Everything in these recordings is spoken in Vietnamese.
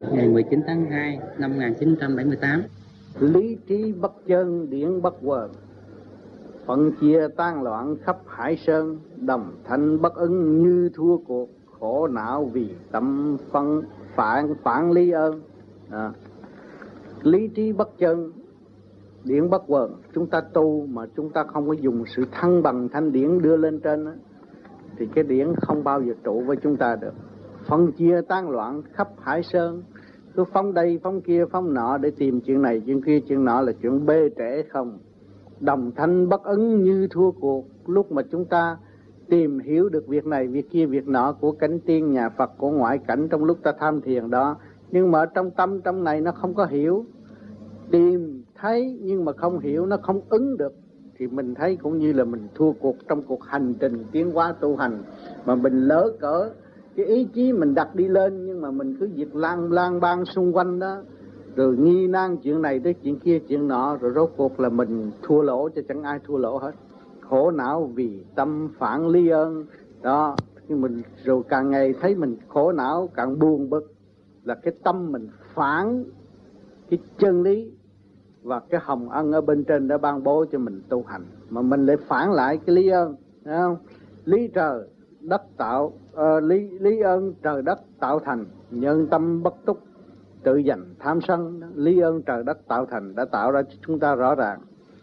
Ngày 19 tháng 2 năm 1978. Lý trí bất chân điển bất quờ, phận chia tan loạn khắp hải sơn, đồng thanh bất ứng như thua cuộc, khổ não vì tâm phân phản lý ơn. Lý trí bất chân điển bất quần, chúng ta tu mà chúng ta không có dùng sự thăng bằng thanh điển đưa lên trên đó, thì cái điển không bao giờ trụ với chúng ta được. Phân chia tan loạn khắp hải sơn, cứ phóng đây phóng kia phóng nọ để tìm chuyện này chuyện kia chuyện nọ là chuyện bê trễ không. Đồng thanh bất ứng như thua cuộc, lúc mà chúng ta tìm hiểu được việc này việc kia việc nọ của cánh tiên nhà Phật, của ngoại cảnh trong lúc ta tham thiền đó, nhưng mà trong tâm trong này nó không có hiểu, tìm thấy nhưng mà không hiểu, nó không ứng được, thì mình thấy cũng như là mình thua cuộc trong cuộc hành trình tiến hóa tu hành. Mà mình lỡ cỡ cái ý chí mình đặt đi lên, nhưng mà mình cứ việc lang bang xung quanh đó, rồi nghi nan chuyện này tới chuyện kia chuyện nọ, rồi rốt cuộc là mình thua lỗ, chứ chẳng ai thua lỗ hết. Khổ não vì tâm phản ly ơn đó. Nhưng mình rồi càng ngày thấy mình khổ não, càng buồn bực, là cái tâm mình phản cái chân lý và cái hồng ân ở bên trên đã ban bố cho mình tu hành, mà mình lại phản lại cái lý ơn, thấy không? Lý trời đất tạo, lý ơn trời đất tạo thành, nhân tâm bất túc tự giành tham sân. Lý ơn trời đất tạo thành đã tạo ra cho chúng ta rõ ràng.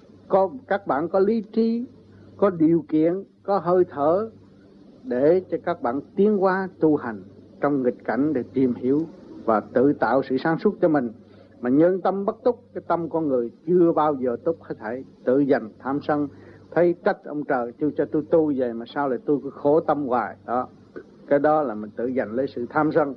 Các bạn có lý trí, có điều kiện, có hơi thở để cho các bạn tiến hóa tu hành trong nghịch cảnh, để tìm hiểu và tự tạo sự sáng suốt cho mình. Mà nhân tâm bất túc, cái tâm con người chưa bao giờ túc hết thảy, tự giành tham sân, thấy trách ông trời cho tôi tu vậy mà sao lại tôi cứ khổ tâm hoài đó. Cái đó là mình tự giành lấy sự tham sân.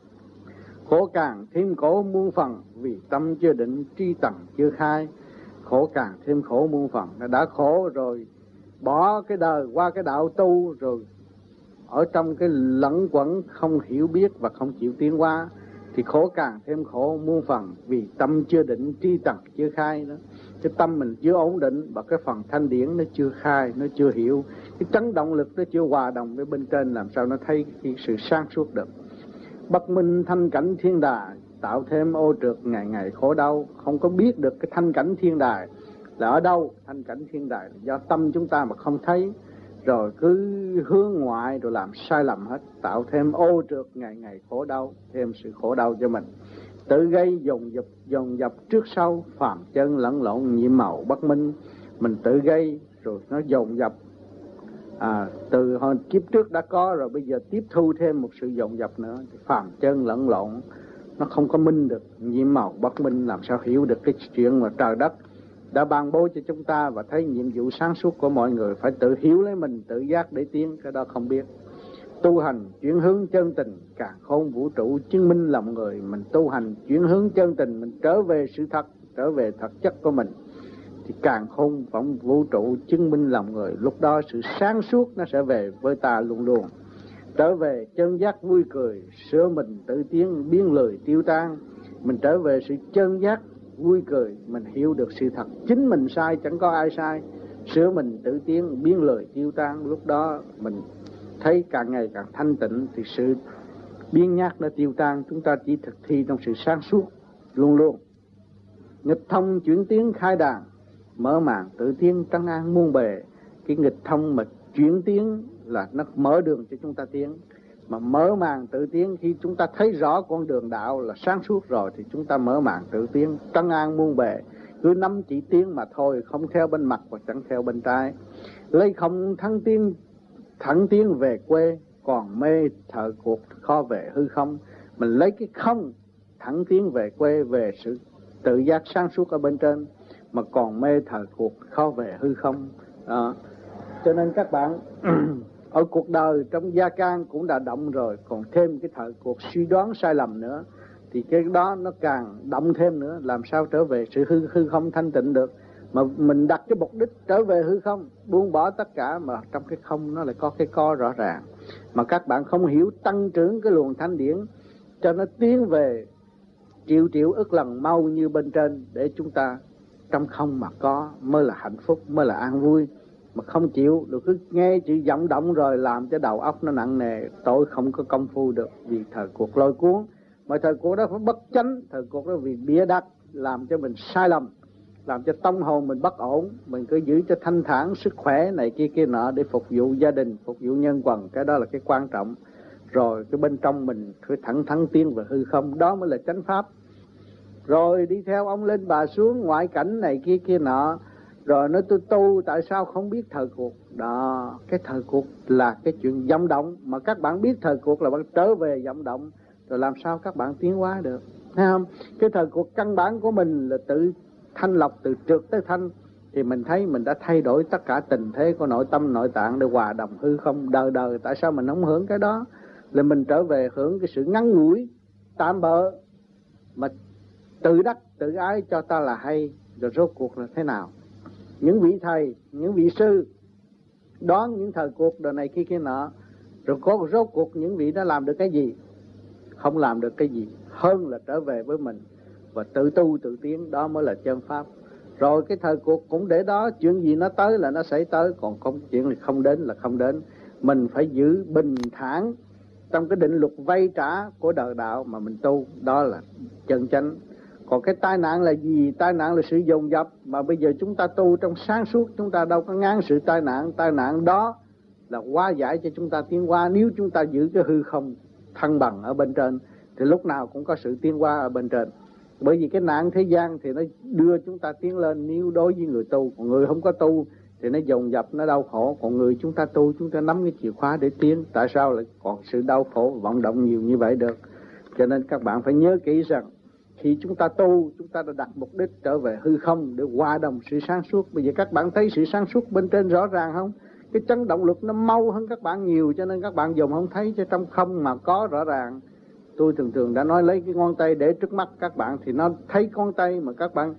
Khổ càng thêm khổ muôn phần, vì tâm chưa định tri tầng chưa khai. Khổ càng thêm khổ muôn phần, đã khổ rồi bỏ cái đời qua cái đạo tu, rồi ở trong cái lẫn quẩn không hiểu biết và không chịu tiến hóa, thì khổ càng thêm khổ muôn phần, vì tâm chưa định tri tầng chưa khai đó. Cái tâm mình chưa ổn định, và cái phần thanh điển nó chưa khai, nó chưa hiểu, cái chấn động lực nó chưa hòa đồng với bên trên, làm sao nó thấy cái sự sáng suốt được. Bất minh thanh cảnh thiên đài, tạo thêm ô trượt ngày ngày khổ đau. Không có biết được cái thanh cảnh thiên đài là ở đâu. Thanh cảnh thiên đài là do tâm chúng ta mà không thấy, rồi cứ hướng ngoại rồi làm sai lầm hết, tạo thêm ô trượt ngày ngày khổ đau, thêm sự khổ đau cho mình. Tự gây dồn dập trước sau, phàm chân lẫn lộn nhiệm màu bất minh. Mình tự gây rồi nó dồn dập, từ hồi kiếp trước đã có rồi, bây giờ tiếp thu thêm một sự dồn dập nữa, thì phàm chân lẫn lộn, nó không có minh được, nhiệm màu bất minh, làm sao hiểu được cái chuyện mà trời đất đã ban bố cho chúng ta. Và thấy nhiệm vụ sáng suốt của mọi người phải tự hiểu lấy mình, tự giác để tiến, cái đó không biết. Tu hành chuyển hướng chân tình, càng khôn vũ trụ chứng minh lòng người. Mình tu hành chuyển hướng chân tình, mình trở về sự thật, trở về thật chất của mình, thì càng khôn phỏng vũ trụ chứng minh lòng người. Lúc đó sự sáng suốt nó sẽ về với ta luôn luôn. Trở về chân giác vui cười, sửa mình tự tiến, biến lười tiêu tan. Mình trở về sự chân giác vui cười, mình hiểu được sự thật, chính mình sai, chẳng có ai sai, sửa mình tự tiến, biến lười tiêu tan. Lúc đó mình thấy càng ngày càng thanh tịnh, thì sự biến nhát nó tiêu tan. Chúng ta chỉ thực thi trong sự sáng suốt luôn luôn. Nghịch thông chuyển tiến khai đàn, mở màn tự tiến trấn an muôn bề. Cái nghịch thông mà chuyển tiến là nó mở đường cho chúng ta tiến. Mà mở màn tự tiến, khi chúng ta thấy rõ con đường đạo là sáng suốt rồi, thì chúng ta mở màn tự tiến trấn an muôn bề. Cứ nắm chỉ tiến mà thôi, không theo bên mặt và chẳng theo bên trái. Lấy không thẳng tiến về quê, còn mê thợ cuộc khó về hư không. Mình lấy cái không thẳng tiến về quê, về sự tự giác sáng suốt ở bên trên, mà còn mê thợ cuộc khó về hư không. Cho nên các bạn ở cuộc đời trong gia can cũng đã động rồi, còn thêm cái thời cuộc suy đoán sai lầm nữa, thì cái đó nó càng động thêm nữa. Làm sao trở về sự hư không thanh tịnh được. Mà mình đặt cái mục đích trở về hư không, buông bỏ tất cả, mà trong cái không nó lại có cái có rõ ràng. Mà các bạn không hiểu tăng trưởng cái luồng thanh điển cho nó tiến về triệu ức lần mau như bên trên, để chúng ta trong không mà có mới là hạnh phúc, mới là an vui. Mà không chịu được, cứ nghe chữ vọng động rồi làm cho đầu óc nó nặng nề, tội không có công phu được, vì thời cuộc lôi cuốn. Mà thời cuộc đó phải bất chánh, thời cuộc đó vì bịa đặt làm cho mình sai lầm, làm cho tâm hồn mình bất ổn. Mình cứ giữ cho thanh thản, sức khỏe này kia nọ để phục vụ gia đình, phục vụ nhân quần, cái đó là cái quan trọng. Rồi cái bên trong mình cứ thẳng thắn tiến về hư không, đó mới là chánh pháp. Rồi đi theo ông lên bà xuống, ngoại cảnh này kia nọ, rồi nói tôi tu tại sao không biết thời cuộc. Đó, cái thời cuộc là cái chuyện vọng động, mà các bạn biết thời cuộc là bạn trở về vọng động, rồi làm sao các bạn tiến hóa được, thấy không? Cái thời cuộc căn bản của mình là tự thanh lọc, từ trượt tới thanh, thì mình thấy mình đã thay đổi tất cả tình thế của nội tâm nội tạng để hòa đồng hư không đời đời. Tại sao mình không hưởng cái đó? Là mình trở về hưởng cái sự ngắn ngủi tạm bợ mà tự đắc tự ái cho ta là hay. Rồi rốt cuộc là thế nào? Những vị thầy, những vị sư đoán những thời cuộc đời này kia nọ, rồi có rốt cuộc những vị đã làm được cái gì? Không làm được cái gì hơn là trở về với mình và tự tu tự tiến, đó mới là chân pháp. Rồi cái thời cuộc cũng để đó, chuyện gì nó tới là nó xảy tới, còn không chuyện thì không đến là không đến. Mình phải giữ bình thản trong cái định luật vay trả của đời đạo mà mình tu, đó là chân chánh. Còn cái tai nạn là gì? Tai nạn là sự dồn dập, mà bây giờ chúng ta tu trong sáng suốt, chúng ta đâu có ngán sự tai nạn. Tai nạn đó là hóa giải cho chúng ta tiến hóa. Nếu chúng ta giữ cái hư không thăng bằng ở bên trên thì lúc nào cũng có sự tiến hóa ở bên trên. Bởi vì cái nạn thế gian thì nó đưa chúng ta tiến lên nếu đối với người tu. Còn người không có tu thì nó dồn dập, nó đau khổ. Còn người chúng ta tu, chúng ta nắm cái chìa khóa để tiến. Tại sao lại còn sự đau khổ vọng động nhiều như vậy được? Cho nên các bạn phải nhớ kỹ rằng khi chúng ta tu, chúng ta đã đặt mục đích trở về hư không để hòa đồng sự sáng suốt. Bây giờ các bạn thấy sự sáng suốt bên trên rõ ràng không? Cái chấn động lực nó mau hơn các bạn nhiều, cho nên các bạn dùng không thấy, cho trong không mà có rõ ràng. Tôi thường đã nói lấy cái ngón tay để trước mắt các bạn thì nó thấy ngón tay, mà các bạn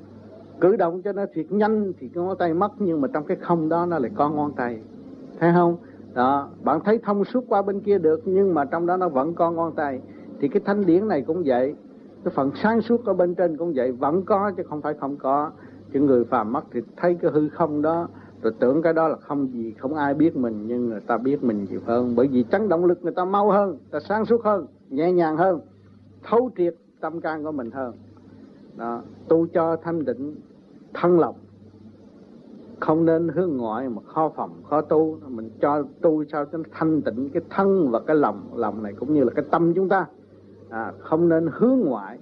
cử động cho nó thiệt nhanh thì cái ngón tay mất, nhưng mà trong cái không đó nó lại có ngón tay, thấy không? Đó, bạn thấy thông suốt qua bên kia được, nhưng mà trong đó nó vẫn có ngón tay. Thì cái thanh điển này cũng vậy, cái phần sáng suốt ở bên trên cũng vậy, vẫn có chứ không phải không có. Chứ người phàm mất thì thấy cái hư không đó rồi tưởng cái đó là không gì, không ai biết mình, nhưng người ta biết mình nhiều hơn. Bởi vì chấn động lực người ta mau hơn, người ta sáng suốt hơn, nhẹ nhàng hơn, thấu triệt tâm can của mình hơn. Đó, tu cho thanh định thân lòng, không nên hướng ngoại mà khó phòng khó tu. Mình cho tu sao cho thanh tịnh cái thân và cái lòng này cũng như là cái tâm chúng ta. Không nên hướng ngoại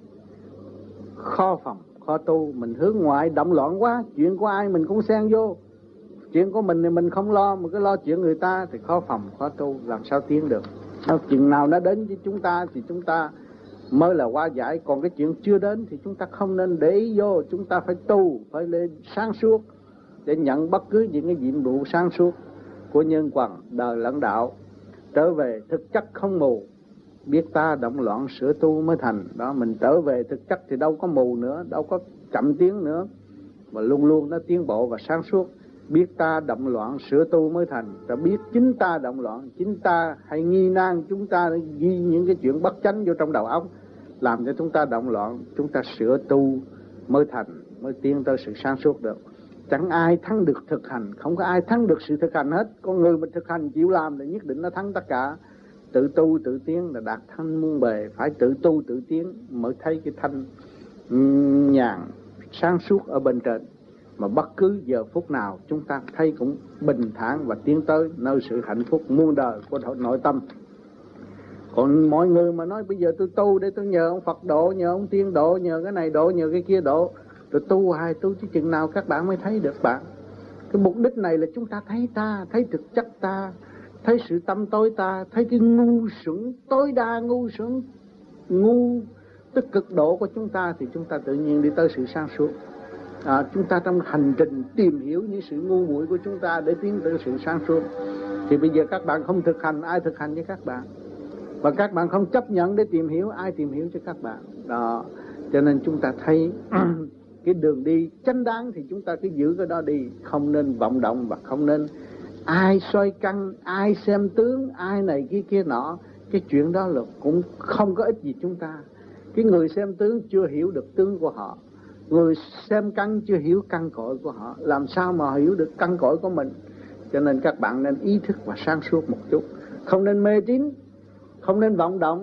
khó phòng khó tu. Mình hướng ngoại động loạn quá, chuyện của ai mình cũng xen vô, chuyện của mình thì mình không lo, mà cứ lo chuyện người ta thì khó phòng khó tu, làm sao tiến được. Chừng nào nó đến với chúng ta thì chúng ta mới là hóa giải. Còn cái chuyện chưa đến thì chúng ta không nên để ý vô. Chúng ta phải tu, phải lên sáng suốt để nhận bất cứ những cái nhiệm vụ sáng suốt của nhân quần đời lẫn đạo, trở về thực chất không mù. Biết ta động loạn sửa tu mới thành. Đó, mình trở về thực chất thì đâu có mù nữa, đâu có chậm tiến nữa, mà luôn luôn nó tiến bộ và sáng suốt. Biết ta động loạn sửa tu mới thành. Rồi biết chính ta động loạn, chính ta hay nghi nan, chúng ta ghi những cái chuyện bất chánh vô trong đầu óc, làm cho chúng ta động loạn. Chúng ta sửa tu mới thành, mới tiến tới sự sáng suốt được. Chẳng ai thắng được thực hành, không có ai thắng được sự thực hành hết. Con người mình thực hành chịu làm thì nhất định nó thắng tất cả. Tự tu tự tiến là đạt thanh muôn bề. Phải tự tu tự tiến mới thấy cái thanh nhàn sáng suốt ở bên trên. Mà bất cứ giờ phút nào chúng ta thấy cũng bình thản và tiến tới nơi sự hạnh phúc muôn đời của nội tâm. Còn mọi người mà nói bây giờ tôi tu để tôi nhờ ông Phật độ, nhờ ông Tiên độ, nhờ cái này độ, nhờ cái kia độ, rồi tu hoài tu chứ chừng nào các bạn mới thấy được bạn. Cái mục đích này là chúng ta, thấy thực chất ta, thấy sự tâm tối ta, thấy cái ngu xuẩn tối đa, ngu tức cực độ của chúng ta, thì chúng ta tự nhiên đi tới sự sáng suốt. Chúng ta trong hành trình tìm hiểu những sự ngu muội của chúng ta để tiến tới sự sáng suốt. Thì bây giờ các bạn không thực hành, ai thực hành với các bạn? Và các bạn không chấp nhận để tìm hiểu, ai tìm hiểu cho các bạn? Đó, cho nên chúng ta thấy cái đường đi chánh đáng thì chúng ta cứ giữ cái đó đi, không nên vọng động và không nên ai soi căn, ai xem tướng, ai này kia nọ. Cái chuyện đó là cũng không có ích gì chúng ta. Cái người xem tướng chưa hiểu được tướng của họ, người xem căn chưa hiểu căn cội của họ, làm sao mà hiểu được căn cội của mình. Cho nên các bạn nên ý thức và sáng suốt một chút, không nên mê tín, không nên vọng động,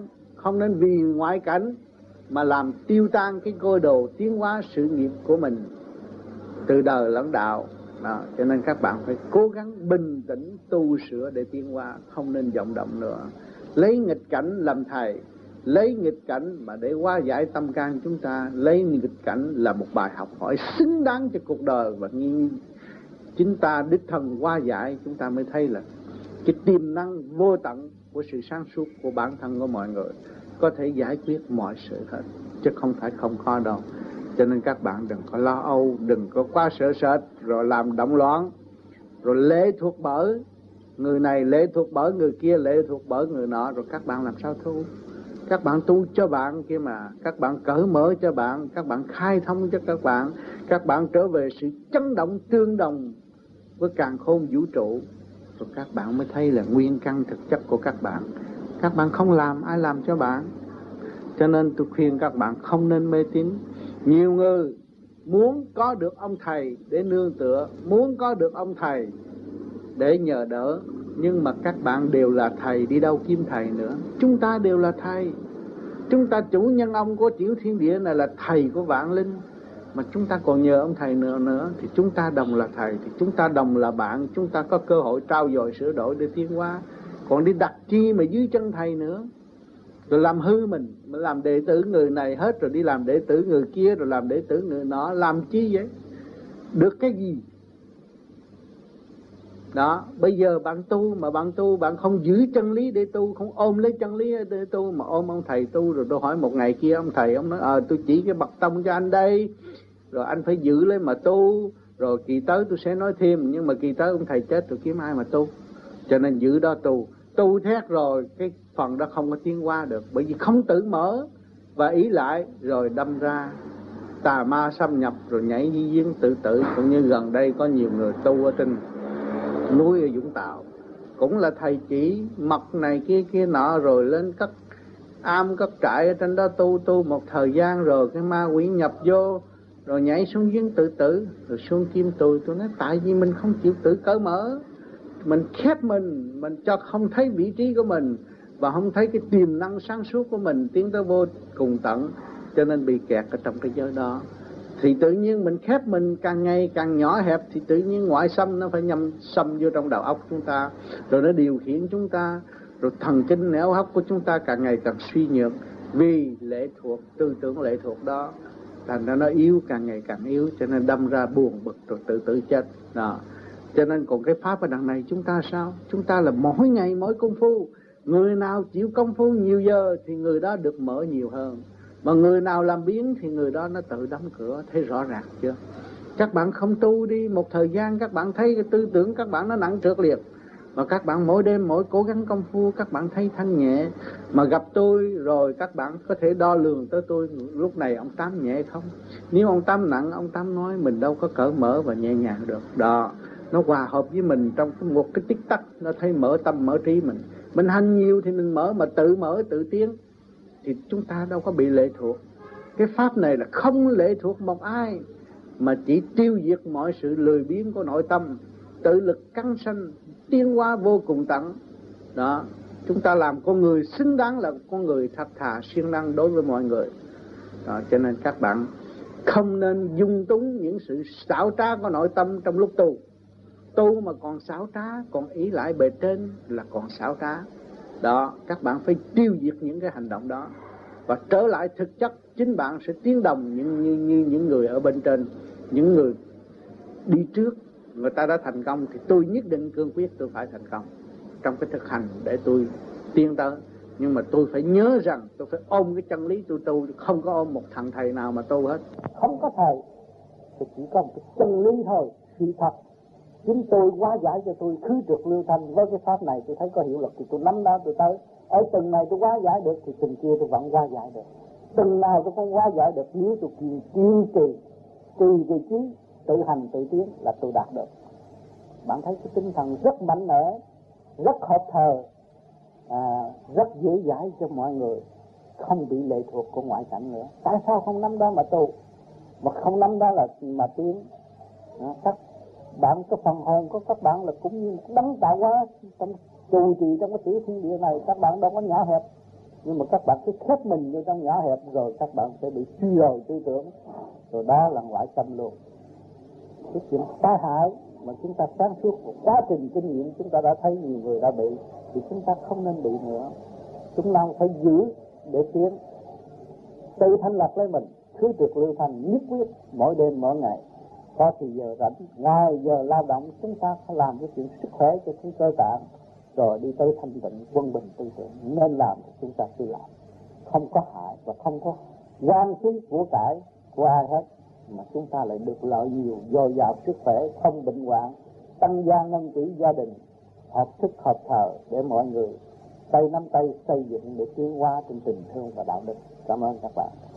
không nên vì ngoại cảnh mà làm tiêu tan cái cơ đồ tiến hóa sự nghiệp của mình từ đời lẫn đạo. Đó, cho nên các bạn phải cố gắng bình tĩnh tu sửa để tiến hóa, không nên vọng động nữa. Lấy nghịch cảnh làm thầy, lấy nghịch cảnh mà để hóa giải tâm can chúng ta, lấy nghịch cảnh là một bài học hỏi xứng đáng cho cuộc đời, và như chính ta đích thân hóa giải, chúng ta mới thấy là cái tiềm năng vô tận của sự sáng suốt của bản thân của mọi người có thể giải quyết mọi sự hết, chứ không phải không khó đâu. Cho nên các bạn đừng có lo âu, đừng có quá sợ sệt rồi làm động loạn, rồi lệ thuộc bởi người này, lệ thuộc bởi người kia, lệ thuộc bởi người nọ, rồi các bạn làm sao tu? Các bạn tu cho bạn kia mà, các bạn cởi mở cho bạn, các bạn khai thông cho các bạn trở về sự chấn động tương đồng với càn khôn vũ trụ, rồi các bạn mới thấy là nguyên căn thực chất của các bạn. Các bạn không làm, ai làm cho bạn? Cho nên tôi khuyên các bạn không nên mê tín. Nhiều người muốn có được ông thầy để nương tựa, muốn có được ông thầy để nhờ đỡ, nhưng mà các bạn đều là thầy, đi đâu kiếm thầy nữa? Chúng ta đều là thầy. Chúng ta chủ nhân ông của tiểu thiên địa này là thầy của vạn linh, mà chúng ta còn nhờ ông thầy nữa thì chúng ta đồng là thầy, thì chúng ta đồng là bạn, chúng ta có cơ hội trao dồi sửa đổi để tiến hóa. Còn đi đặt chi mà dưới chân thầy nữa, rồi làm hư mình làm đệ tử người này hết, rồi đi làm đệ tử người kia, rồi làm đệ tử người nọ, làm chi vậy? Được cái gì? Đó, bây giờ bạn tu mà bạn không giữ chân lý để tu, không ôm lấy chân lý để tu, mà ôm ông thầy tu. Rồi tôi hỏi một ngày kia ông thầy, ông nói tôi chỉ cái bậc tông cho anh đây, rồi anh phải giữ lấy mà tu, rồi kỳ tới tôi sẽ nói thêm. Nhưng mà kỳ tới ông thầy chết rồi kiếm ai mà tu? Cho nên giữ đó tu thét rồi cái phần đó không có tiến hóa được, bởi vì không tự mở và ý lại, rồi đâm ra tà ma xâm nhập, rồi nhảy di giếng tự tử. Cũng như gần đây có nhiều người tu ở trên núi ở Vũng Tàu, cũng là thầy chỉ mật này kia nọ, rồi lên cất am cất trại ở trên đó tu một thời gian, rồi cái ma quỷ nhập vô, rồi nhảy xuống giếng tự tử. Rồi xuống kim tôi nói tại vì mình không chịu tự cởi mở, mình khép mình cho không thấy vị trí của mình, và không thấy cái tiềm năng sáng suốt của mình tiến tới vô cùng tận, cho nên bị kẹt ở trong cái giới đó. Thì tự nhiên mình khép mình càng ngày càng nhỏ hẹp, thì tự nhiên ngoại xâm nó phải xâm vô trong đầu óc chúng ta, rồi nó điều khiển chúng ta, rồi thần kinh não óc của chúng ta càng ngày càng suy nhược, vì lệ thuộc, tư tưởng lệ thuộc đó, thành ra nó yếu, càng ngày càng yếu, cho nên đâm ra buồn bực rồi tự tử chết đó. Cho nên còn cái pháp ở đằng này chúng ta sao? Chúng ta là mỗi ngày mỗi công phu. Người nào chịu công phu nhiều giờ thì người đó được mở nhiều hơn, mà người nào làm biếng thì người đó nó tự đóng cửa. Thấy rõ ràng chưa? Các bạn không tu đi một thời gian, các bạn thấy cái tư tưởng các bạn nó nặng trược liệt, và các bạn mỗi đêm mỗi cố gắng công phu, các bạn thấy thanh nhẹ. Mà gặp tôi rồi các bạn có thể đo lường tới tôi lúc này ông Tám nhẹ không. Nếu ông Tám nặng, ông Tám nói mình đâu có cởi mở và nhẹ nhàng được đó. Nó hòa hợp với mình trong một cái tích tắc, nó thấy mở tâm mở trí mình. Mình hành nhiều thì mình mở, mà tự tự tiến thì chúng ta đâu có bị lệ thuộc. Cái pháp này là không lệ thuộc một ai, mà chỉ tiêu diệt mọi sự lười biếng của nội tâm, tự lực căng sanh, tiến hóa vô cùng tận đó. Chúng ta làm con người xứng đáng là con người thật thà siêng năng đối với mọi người đó. Cho nên các bạn không nên dung túng những sự xảo trá của nội tâm trong lúc tu mà còn xảo trá, còn ý lại bề trên là còn xảo trá đó. Các bạn phải tiêu diệt những cái hành động đó và trở lại thực chất, chính bạn sẽ tiến đồng như những người ở bên trên, những người đi trước, người ta đã thành công, thì tôi nhất định cương quyết tôi phải thành công trong cái thực hành để tôi tiến tới. Nhưng mà tôi phải nhớ rằng tôi phải ôm cái chân lý tôi tu, không có ôm một thằng thầy nào mà tu hết. Không có thầy thì chỉ có một cái chân lý thôi, sự thật. Chính tôi hóa giải cho tôi khứ trượt lưu thanh. Với cái pháp này tôi thấy có hiệu lực thì tôi nắm đó tôi tới. Ở từng này tôi hóa giải được thì từng kia tôi vẫn hóa giải được. Từng nào tôi không hóa giải được, nếu tôi kiên trì cái trí tự hành tự tiến là tôi đạt được. Bạn thấy cái tinh thần rất mạnh mẽ, rất hợp thời, rất dễ dãi cho mọi người, không bị lệ thuộc của ngoại cảnh nữa. Tại sao không nắm đó mà tu, mà không nắm đó là mà tiến? Các bạn, cái phần hồn của các bạn là cũng như đấng tạo hóa trong trụ trì trong cái tiểu thiên địa này. Các bạn đâu có nhỏ hẹp, Nhưng mà các bạn cứ khép mình vô trong nhỏ hẹp rồi các bạn sẽ bị suy đồi tư tưởng, rồi đó là ngoại tâm luôn. Cái chuyện tai hại mà chúng ta sáng suốt một quá trình kinh nghiệm chúng ta đã thấy nhiều người đã bị, thì chúng ta không nên bị nữa. Chúng ta phải giữ để tiến, tự thanh lập lấy mình, cứ trực lưu thanh nhất quyết mỗi đêm mỗi ngày. Có thì giờ rảnh, ngoài giờ lao động chúng ta phải làm cái chuyện sức khỏe cho cái cơ tạng, rồi đi tới thanh tịnh quân bình tư tưởng. Nên làm thì chúng ta cứ làm, không có hại và không có quan phí của cải của ai hết, mà chúng ta lại được lợi nhiều, dồi dào sức khỏe, không bệnh hoạn, tăng gia ngân tỷ gia đình, hợp thức hợp thờ để mọi người tay nắm tay xây dựng để tiến hóa trên tình thương và đạo đức. Cảm ơn các bạn.